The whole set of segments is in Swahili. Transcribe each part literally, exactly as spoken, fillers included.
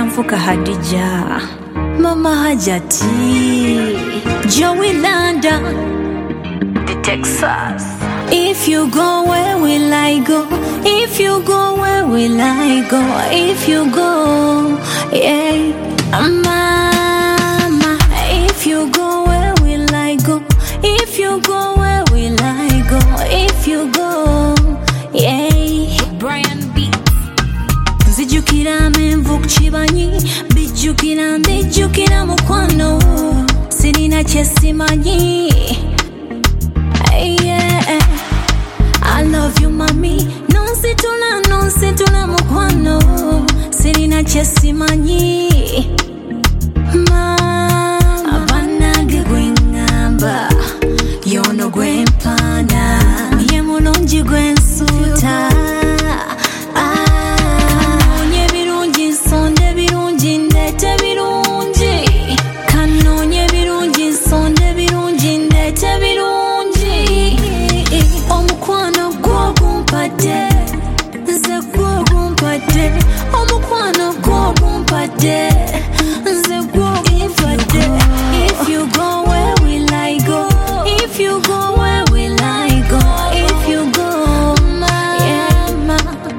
Mfuka Hadija, Mama Hajati, Joey Landa, the Texas. If you go, where will I go? If you go, where will I go? If you go, yeah, Mama. If you go, where will I go? If you go, where will I go? If you go, yeah. Brian Beats. Zijukira menvuk chibanyi, bijukira bijukira mukwano, sirina kyesimanyi. Yeah, I love you, mommy. Nonsitula, nonsitula mukwano, sirina kyesimanyi. Mama, abanage gwengamba, yono gwempana, ye mulungi gwensuta. Kanonye birungi nsonde birungi ndete birungi. Kanonye birungi nsonde birungi ndete birungi. Omukwano gwo gumpadde, nze gwo gumpadde. Omukwano gwo gumpadde, nze gwo gumpadde. If you go, where will I go? If you go, where will I go? If you go, yeah, ma.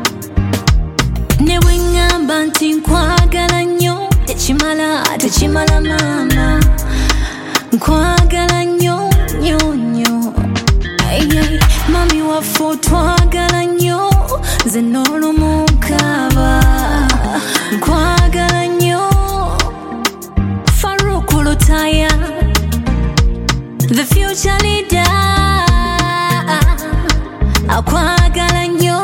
Ne wengamba nti nkwagala nnyo, tekimala tekimala mama. Nkwagala nnyo nnyo nnyo. Mami waffe twagala nnyo, nze n'olumu nkaaba. Nkwagala nnyo, Farouk Lutaya, the future leader. Akwagala nnyo,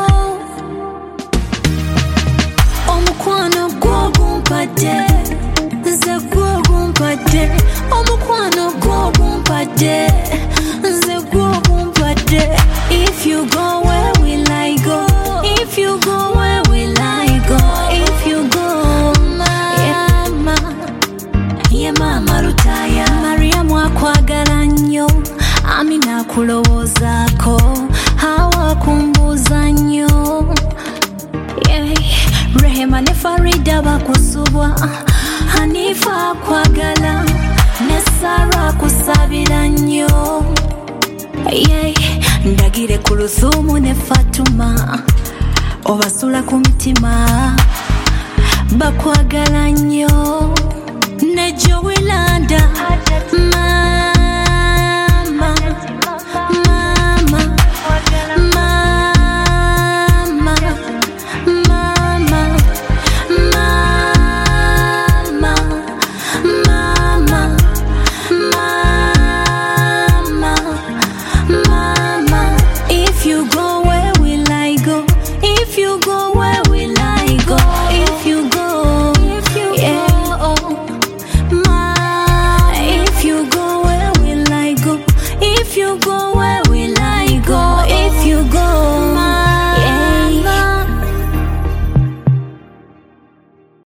omukwano gwo gumpadde, nze gwo gumpadde. Omukwano gwo gumpadde, nze gwo gumpadde. If you go, where will I go? If you go, where will I go? If you go, mama, yeah, Mama Lutaya. Mariamu akwagala nnyo, Amina akulowoozaako, Hawa akumbuuza nnyo. Yeah. Rehema ne Farida bakusubwa, Hanifa akwagala, ne Sarah akusabira nnyo. Yeah. Ndagire ku Luthumu ne Fatuma, obasula ku mitima, bakwagala nnyo. Ne Joey Landa, mama, mama, mama, mama, mama, mama, mama. If you go, where will I go? If you go, where will I go? If you go, yeah, oh, ma. If you go, where will I go? If you go, where will